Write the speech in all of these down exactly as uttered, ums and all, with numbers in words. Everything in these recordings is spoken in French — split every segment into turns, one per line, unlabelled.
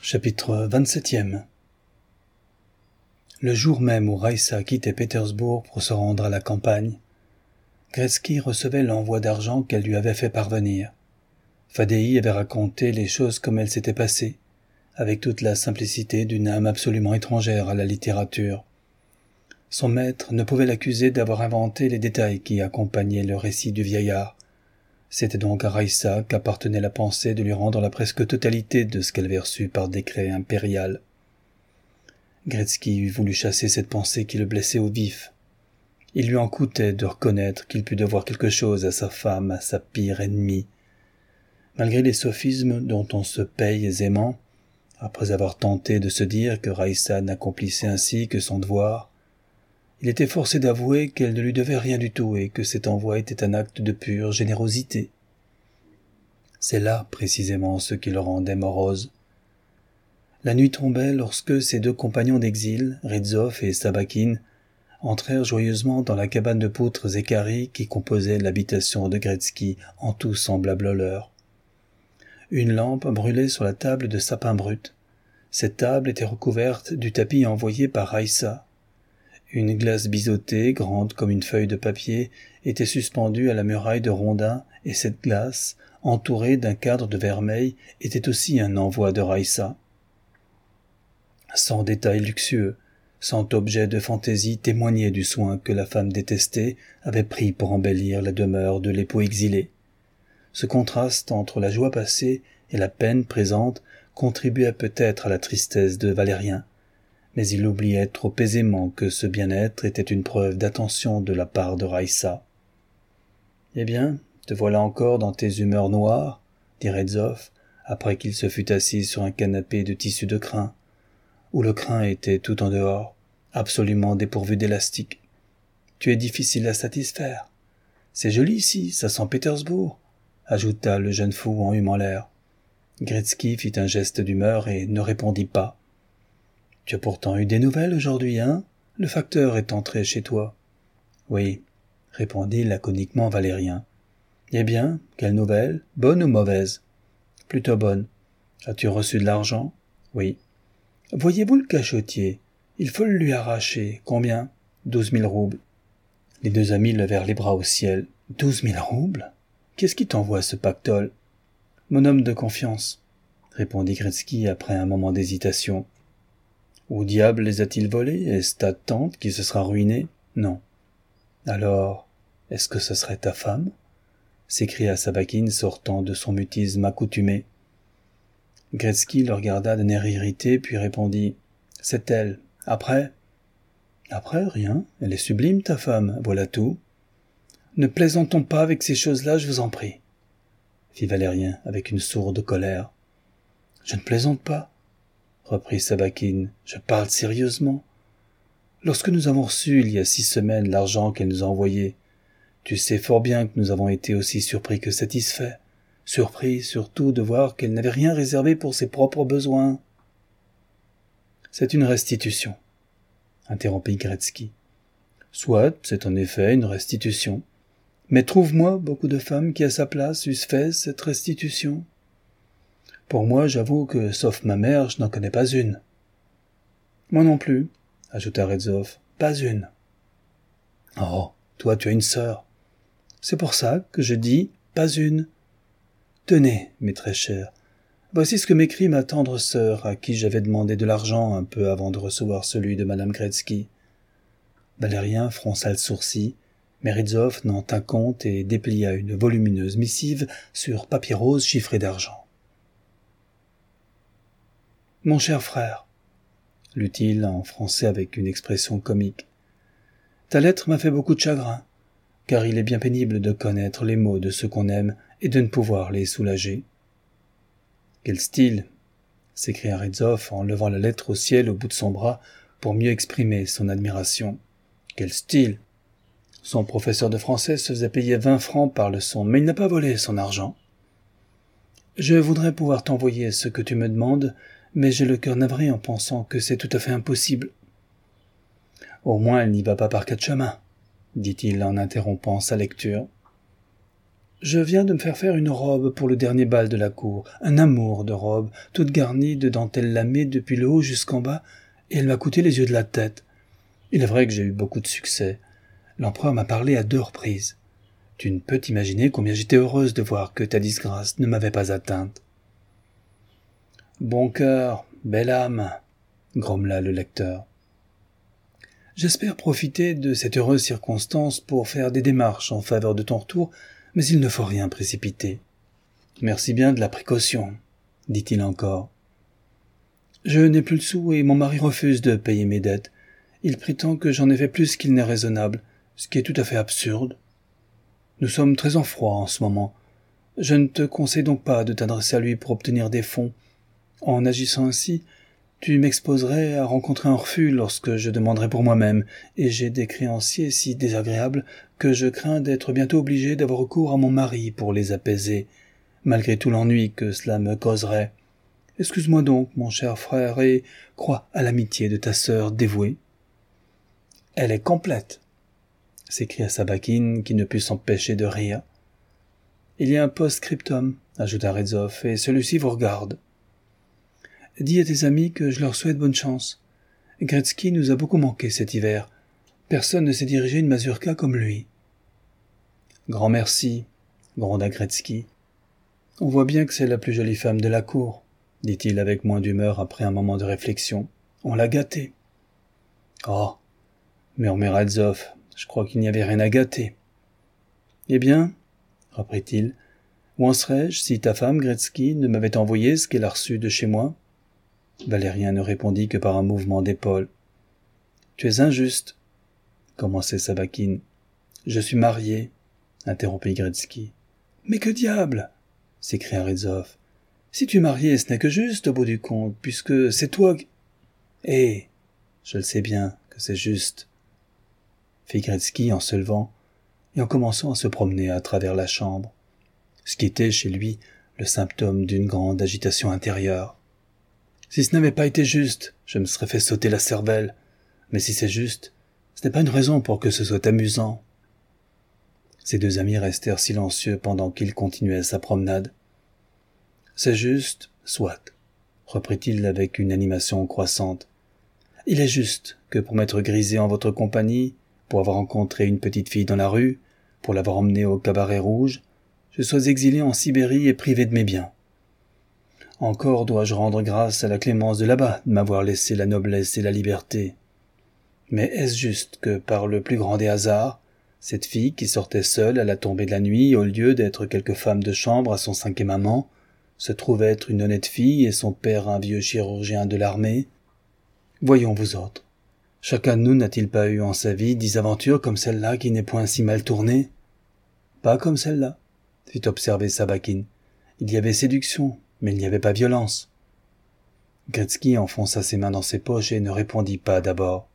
Chapitre vingt-septième. Le jour même où Raïssa quittait Pétersbourg pour se rendre à la campagne, Gretzky recevait l'envoi d'argent qu'elle lui avait fait parvenir. Fadéi avait raconté les choses comme elles s'étaient passées, avec toute la simplicité d'une âme absolument étrangère à la littérature. Son maître ne pouvait l'accuser d'avoir inventé les détails qui accompagnaient le récit du vieillard. C'était donc à Raïssa qu'appartenait la pensée de lui rendre la presque totalité de ce qu'elle avait reçu par décret impérial. Gretzky eût voulu chasser cette pensée qui le blessait au vif. Il lui en coûtait de reconnaître qu'il pût devoir quelque chose à sa femme, à sa pire ennemie. Malgré les sophismes dont on se paye aisément, après avoir tenté de se dire que Raïssa n'accomplissait ainsi que son devoir, il était forcé d'avouer qu'elle ne lui devait rien du tout et que cet envoi était un acte de pure générosité. C'est là, précisément, ce qui le rendait morose. La nuit tombait lorsque ses deux compagnons d'exil, Ridzov et Sabakine, entrèrent joyeusement dans la cabane de poutres équarries qui composait l'habitation de Gretzky, en tout semblable au leur. Une lampe brûlait sur la table de sapin brut. Cette table était recouverte du tapis envoyé par Raïssa. Une glace biseautée, grande comme une feuille de papier, était suspendue à la muraille de rondins, et cette glace, entourée d'un cadre de vermeil, était aussi un envoi de Raïssa. Sans détail luxueux, sans objet de fantaisie, témoignait du soin que la femme détestée avait pris pour embellir la demeure de l'époux exilé. Ce contraste entre la joie passée et la peine présente contribuait peut-être à la tristesse de Valérien, mais il oubliait trop aisément que ce bien-être était une preuve d'attention de la part de Raïssa. « Eh bien, te voilà encore dans tes humeurs noires, » dit Redzov, après qu'il se fut assis sur un canapé de tissu de crin, où le crin était tout en dehors, absolument dépourvu d'élastique. « Tu es difficile à satisfaire. C'est joli ici, ça sent Pétersbourg, » ajouta le jeune fou en humant l'air. Gretzky fit un geste d'humeur et ne répondit pas. « Tu as pourtant eu des nouvelles aujourd'hui, hein? Le facteur est entré chez toi. »« Oui, » répondit laconiquement Valérien. « Eh bien, quelle nouvelle? Bonne ou mauvaise? »« Plutôt bonne. As-tu reçu de l'argent? »« Oui. »« Voyez-vous le cachotier? Il faut le lui arracher. Combien? »« Douze mille roubles. » Les deux amis levèrent les bras au ciel. « Douze mille roubles? Qu'est-ce qui t'envoie ce pactole? »« Mon homme de confiance, » répondit Gretzky après un moment d'hésitation. « Où diable les a-t-il volés? Est-ce ta tante qui se sera ruinée? Non. »« Alors, est-ce que ce serait ta femme ?» s'écria Sabakine sortant de son mutisme accoutumé. Gretzky le regarda d'un air irrité, puis répondit « C'est elle. Après ?»« Après, rien. Elle est sublime, ta femme. Voilà tout. »« Ne plaisantons pas avec ces choses-là, je vous en prie. » fit Valérien avec une sourde colère. « Je ne plaisante pas. » reprit Sabakine, « je parle sérieusement. Lorsque nous avons reçu il y a six semaines l'argent qu'elle nous a envoyé, tu sais fort bien que nous avons été aussi surpris que satisfaits, surpris surtout de voir qu'elle n'avait rien réservé pour ses propres besoins. »« C'est une restitution, » interrompit Gretzky. « Soit, c'est en effet une restitution. Mais trouve-moi beaucoup de femmes qui à sa place eussent fait cette restitution. Pour moi, j'avoue que, sauf ma mère, je n'en connais pas une. »« Moi non plus, » ajouta Redzov, « pas une. »« Oh, toi tu as une sœur. C'est pour ça que je dis pas une. Tenez, mes très chers, voici ce que m'écrit ma tendre sœur, à qui j'avais demandé de l'argent un peu avant de recevoir celui de madame Gretzky. » Valérien fronça le sourcil, mais Ridzov n'en tint compte et déplia une volumineuse missive sur papier rose chiffré d'argent. « Mon cher frère, » lut-il en français avec une expression comique, « ta lettre m'a fait beaucoup de chagrin, car il est bien pénible de connaître les maux de ceux qu'on aime et de ne pouvoir les soulager. »« Quel style !» s'écria Redzov en levant la lettre au ciel au bout de son bras pour mieux exprimer son admiration. « Quel style ! Son professeur de français se faisait payer vingt francs par leçon, mais il n'a pas volé son argent. Je voudrais pouvoir t'envoyer ce que tu me demandes, mais j'ai le cœur navré en pensant que c'est tout à fait impossible. »« Au moins, elle n'y va pas par quatre chemins, » dit-il en interrompant sa lecture. Je viens de me faire faire une robe pour le dernier bal de la cour, un amour de robe, toute garnie de dentelle lamée depuis le haut jusqu'en bas, et elle m'a coûté les yeux de la tête. Il est vrai que j'ai eu beaucoup de succès. L'empereur m'a parlé à deux reprises. Tu ne peux t'imaginer combien j'étais heureuse de voir que ta disgrâce ne m'avait pas atteinte. Bon cœur, belle âme, grommela le lecteur. J'espère profiter de cette heureuse circonstance pour faire des démarches en faveur de ton retour, mais il ne faut rien précipiter. Merci bien de la précaution, dit-il encore. Je n'ai plus le sou et mon mari refuse de payer mes dettes. Il prétend que j'en ai fait plus qu'il n'est raisonnable, ce qui est tout à fait absurde. Nous sommes très en froid en ce moment. Je ne te conseille donc pas de t'adresser à lui pour obtenir des fonds. En agissant ainsi, tu m'exposerais à rencontrer un refus lorsque je demanderai pour moi-même, et j'ai des créanciers si désagréables que je crains d'être bientôt obligé d'avoir recours à mon mari pour les apaiser, malgré tout l'ennui que cela me causerait. Excuse-moi donc, mon cher frère, et crois à l'amitié de ta sœur dévouée. Elle est complète, s'écria Sabakine, qui ne put s'empêcher de rire. Il y a un post-scriptum, ajouta Rezov, et celui-ci vous regarde. Dis à tes amis que je leur souhaite bonne chance. Gretzky nous a beaucoup manqué cet hiver. Personne ne s'est dirigé une mazurka comme lui. Grand merci, gronda Gretzky. On voit bien que c'est la plus jolie femme de la cour, dit-il avec moins d'humeur après un moment de réflexion. On l'a gâtée. Oh, murmura Rezov, je crois qu'il n'y avait rien à gâter. Eh bien, reprit-il, où en serais-je si ta femme, Gretzky, ne m'avait envoyé ce qu'elle a reçu de chez moi? Valérien ne répondit que par un mouvement d'épaule. « Tu es injuste, » commençait Sabakine. « Je suis marié, » interrompit Gretzky. « Mais que diable » s'écria Rezov. « Si tu es marié, ce n'est que juste au bout du compte, puisque c'est toi qui... »« Eh, je le sais bien que c'est juste, » fit Gretzky en se levant et en commençant à se promener à travers la chambre, ce qui était chez lui le symptôme d'une grande agitation intérieure. Si ce n'avait pas été juste, je me serais fait sauter la cervelle. Mais si c'est juste, ce n'est pas une raison pour que ce soit amusant. Ses deux amis restèrent silencieux pendant qu'il continuait sa promenade. C'est juste, soit, reprit-il avec une animation croissante. Il est juste que pour m'être grisé en votre compagnie, pour avoir rencontré une petite fille dans la rue, pour l'avoir emmenée au cabaret rouge, je sois exilé en Sibérie et privé de mes biens. Encore dois-je rendre grâce à la clémence de là-bas de m'avoir laissé la noblesse et la liberté. Mais est-ce juste que, par le plus grand des hasards, cette fille qui sortait seule à la tombée de la nuit, au lieu d'être quelque femme de chambre à son cinquième amant, se trouve être une honnête fille et son père un vieux chirurgien de l'armée? Voyons vous autres. Chacun de nous n'a-t-il pas eu en sa vie dix aventures comme celle-là qui n'est point si mal tournée? Pas comme celle-là, fit observer Sabakine. Il y avait séduction, mais il n'y avait pas violence. Gretzky enfonça ses mains dans ses poches et ne répondit pas d'abord.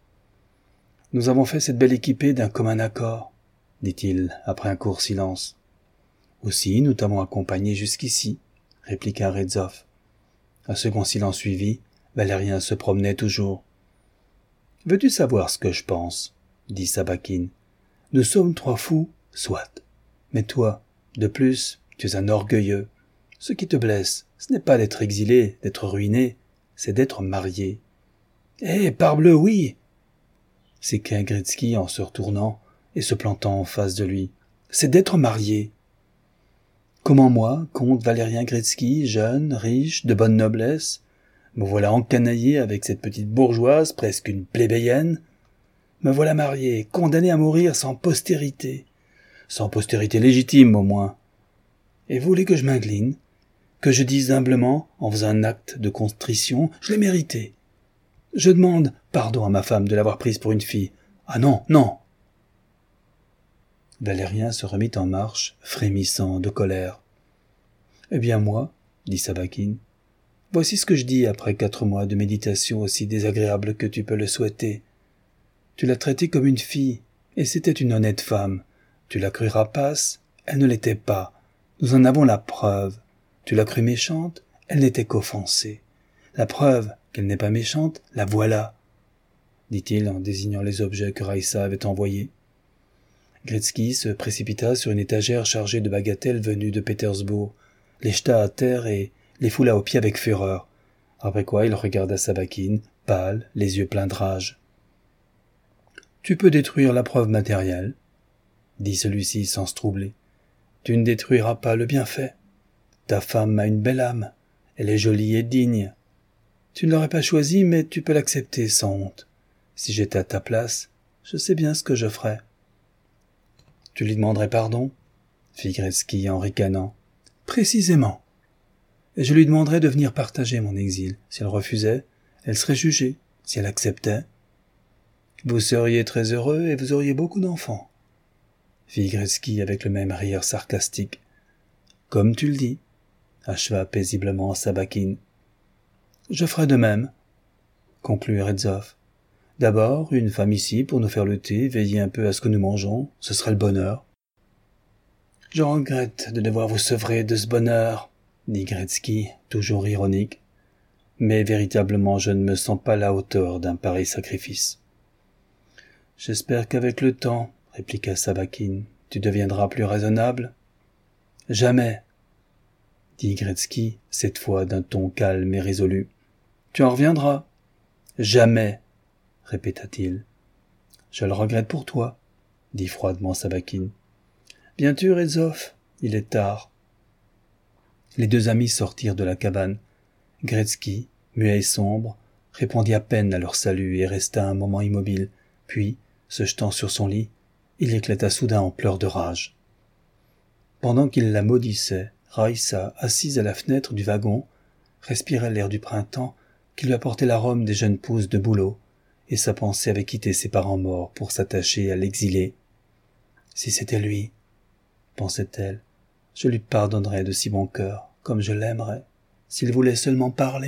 « Nous avons fait cette belle équipée d'un commun accord, » dit-il après un court silence. « Aussi, nous t'avons accompagné jusqu'ici, » répliqua Rezov. Un second silence suivit, Valérien se promenait toujours. « Veux-tu savoir ce que je pense ?» dit Sabakine. « Nous sommes trois fous, soit. Mais toi, de plus, tu es un orgueilleux. Ce qui te blesse, ce n'est pas d'être exilé, d'être ruiné, c'est d'être marié. »« Eh, parbleu, oui !» s'écria Gretzky en se retournant et se plantant en face de lui. « C'est d'être marié. » Comment moi, comte Valérien Gretzky, jeune, riche, de bonne noblesse, me voilà encanaillé avec cette petite bourgeoise, presque une plébéienne? Me voilà marié, condamné à mourir sans postérité. Sans postérité légitime, au moins. Et vous voulez que je m'incline? Que je dise humblement, en faisant un acte de contrition, je l'ai mérité. Je demande pardon à ma femme de l'avoir prise pour une fille. Ah non, non. Valérien se remit en marche, frémissant de colère. Eh bien moi, dit Sabakine, voici ce que je dis après quatre mois de méditation aussi désagréable que tu peux le souhaiter. Tu l'as traitée comme une fille, et c'était une honnête femme. Tu l'as crue rapace, elle ne l'était pas. Nous en avons la preuve. Tu l'as crue méchante, elle n'était qu'offensée. La preuve qu'elle n'est pas méchante, la voilà, dit-il en désignant les objets que Raïssa avait envoyés. Gretzky se précipita sur une étagère chargée de bagatelles venues de Pétersbourg, les jeta à terre et les foula aux pieds avec fureur, après quoi il regarda Sabakine, pâle, les yeux pleins de rage. « Tu peux détruire la preuve matérielle, » dit celui-ci sans se troubler. « Tu ne détruiras pas le bienfait. Ta femme a une belle âme, elle est jolie et digne. Tu ne l'aurais pas choisie, mais tu peux l'accepter sans honte. Si j'étais à ta place, je sais bien ce que je ferais. » « Tu lui demanderais pardon ?» fit Gretzky en ricanant. « Précisément. Et je lui demanderais de venir partager mon exil. Si elle refusait, elle serait jugée. Si elle acceptait, vous seriez très heureux et vous auriez beaucoup d'enfants. » fit Gretzky avec le même rire sarcastique. « Comme tu le dis, » acheva paisiblement Sabakine. « Je ferai de même, » conclut Rezov. « D'abord, une femme ici pour nous faire le thé, veiller un peu à ce que nous mangeons, ce serait le bonheur. »« Je regrette de devoir vous sevrer de ce bonheur, » dit Gretzky, toujours ironique. « Mais véritablement je ne me sens pas à la hauteur d'un pareil sacrifice. »« J'espère qu'avec le temps, » répliqua Sabakine, « tu deviendras plus raisonnable. »« Jamais, » dit Gretzky, cette fois d'un ton calme et résolu. « Tu en reviendras. »« Jamais, » répéta-t-il. « Je le regrette pour toi, » dit froidement Sabakine. « Viens-tu, Rezov ? Il est tard. » Les deux amis sortirent de la cabane. Gretzky, muet et sombre, répondit à peine à leur salut et resta un moment immobile, puis, se jetant sur son lit, il éclata soudain en pleurs de rage. Pendant qu'il la maudissait, Raïssa, assise à la fenêtre du wagon, respirait l'air du printemps qui lui apportait l'arôme des jeunes pousses de bouleau, et sa pensée avait quitté ses parents morts pour s'attacher à l'exilé. « Si c'était lui, » pensait-elle, « je lui pardonnerais de si bon cœur, comme je l'aimerais, s'il voulait seulement parler. »